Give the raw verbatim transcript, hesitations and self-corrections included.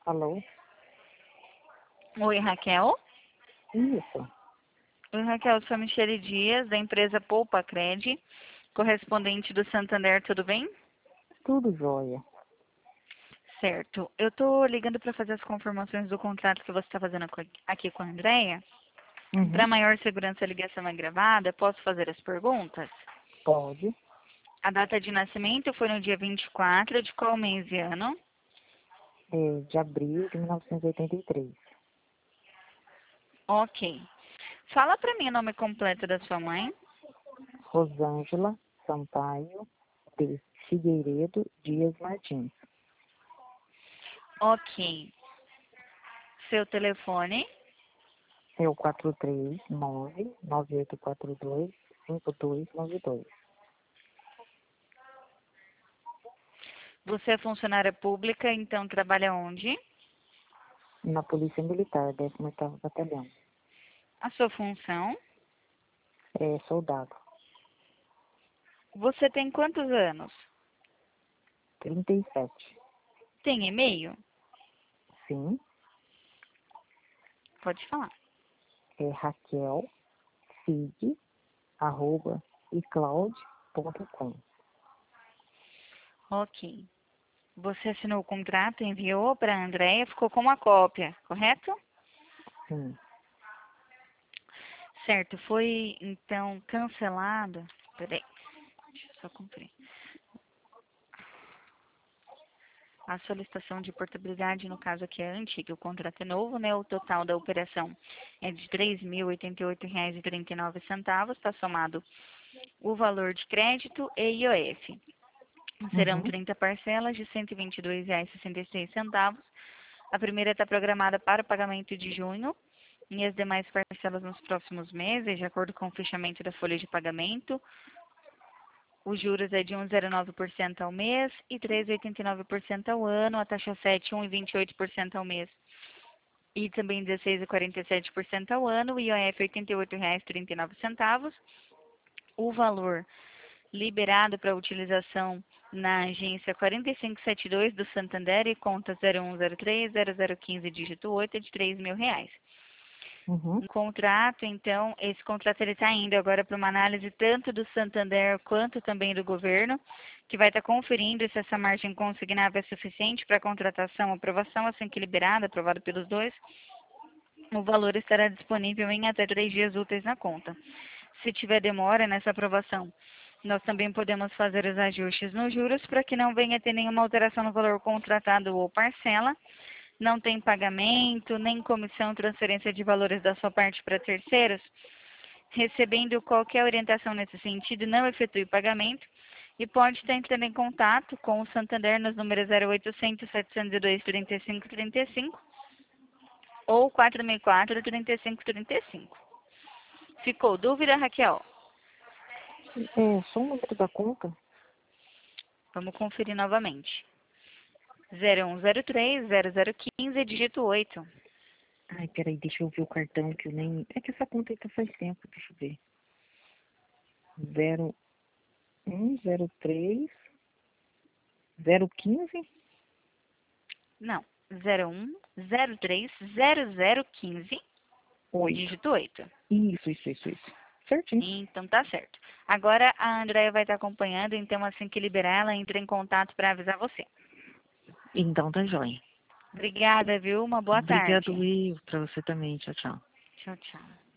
Alô? Oi, Raquel. Isso, Oi, Raquel, sou a Michele Dias, da empresa Poupa Cred, correspondente do Santander, tudo bem? tudo jóia. Certo. Eu tô ligando para fazer as confirmações do contrato que você está fazendo co- aqui com a Andrea. Uhum. Para maior segurança, a ligação é gravada. Posso fazer as perguntas? Pode. A data de nascimento foi no dia vinte e quatro de qual mês e ano? É, de abril de mil novecentos e oitenta e três. Ok. Fala para mim o nome completo da sua mãe. Rosângela Sampaio de Figueiredo Dias Martins. Ok. Seu telefone? É o quatro três nove nove oito quatro dois cinco dois nove dois. Você é funcionária pública, então trabalha onde? Na Polícia Militar, décimo oitavo Batalhão. A sua função? É soldado. Você tem quantos anos? trinta e sete. Tem e-mail? Sim, Pode falar. é Raquel Fig, arroba, icloud ponto com. Ok. Você assinou o contrato, enviou para a Andrea, ficou com uma cópia, correto? Sim. Certo. Foi, então, cancelado. Peraí, deixa eu só cumprir. A solicitação de portabilidade, no caso aqui é antiga, o contrato é novo, né? O total da operação é de três mil e oitenta e oito reais e trinta e nove centavos, está somado o valor de crédito e I O F. Serão Uhum. trinta parcelas de cento e vinte e dois reais e sessenta e seis centavos. A primeira está programada para o pagamento de junho e as demais parcelas nos próximos meses, de acordo com o fechamento da folha de pagamento. Os juros é de um vírgula zero nove por cento ao mês e três vírgula oitenta e nove por cento ao ano. A taxa sete, um vírgula vinte e oito por cento ao mês e também dezesseis vírgula quarenta e sete por cento ao ano. O I O F oitenta e oito reais e trinta e nove centavos. O valor liberado para utilização na agência quatro cinco sete dois do Santander e conta zero um zero três zero zero um cinco dígito oito é de três mil reais. Uhum. Um contrato, então, esse contrato ele está indo agora para uma análise tanto do Santander quanto também do governo, que vai estar conferindo se essa margem consignável é suficiente para a contratação, aprovação, assim que liberada, aprovado pelos dois. O valor estará disponível em até três dias úteis na conta. Se tiver demora nessa aprovação, nós também podemos fazer os ajustes nos juros para que não venha ter nenhuma alteração no valor contratado ou parcela. Não tem pagamento, nem comissão, transferência de valores da sua parte para terceiros. Recebendo qualquer orientação nesse sentido, não efetue pagamento e pode estar entrando em contato com o Santander nos números zero oitocentos, setecentos e dois, trinta e cinco trinta e cinco ou quatro seis quatro, trinta e cinco trinta e cinco. Ficou dúvida, Raquel? É só o número da conta? Vamos conferir novamente. zero um zero três zero zero um cinco, dígito oito. Ai, peraí, deixa eu ver o cartão que eu nem. É que essa conta aí tá faz tempo, deixa eu ver. Zero um zero três zero quinze. Não, zero um zero três zero zero um cinco, Oito. dígito oito. Isso, isso, isso, isso. Certinho. Então tá certo. Agora a Andrea vai estar acompanhando, então assim que liberar, ela entra em contato para avisar você. Então tá jóia. Obrigada, viu? Uma boa Obrigado, tarde. eu, pra você também. Tchau, tchau. Tchau, tchau.